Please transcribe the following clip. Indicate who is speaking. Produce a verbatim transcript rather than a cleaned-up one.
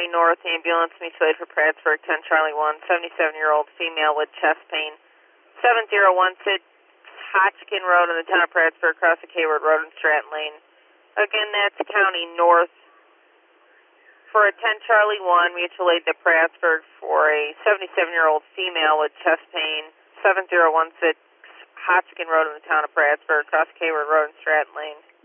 Speaker 1: County North ambulance mutual aid for Prattsburg, ten Charlie one, seventy-seven-year-old female with chest pain, seven zero one six Hodgkin Road in the town of Prattsburg, across the K-Word Road in Stratton Lane. Again, that's County North for a ten Charlie one mutual aid to Prattsburg for a seventy-seven-year-old female with chest pain, seven zero one six Hodgkin Road in the town of Prattsburg, across K-Word Road in Stratton Lane.